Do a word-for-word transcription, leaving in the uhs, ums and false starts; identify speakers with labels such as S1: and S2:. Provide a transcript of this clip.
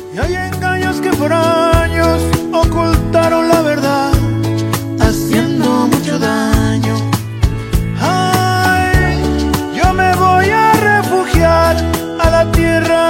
S1: Y hay engaños que por años ocultaron la verdad, haciendo mucho daño. Ay, yo me voy a refugiar a la tierra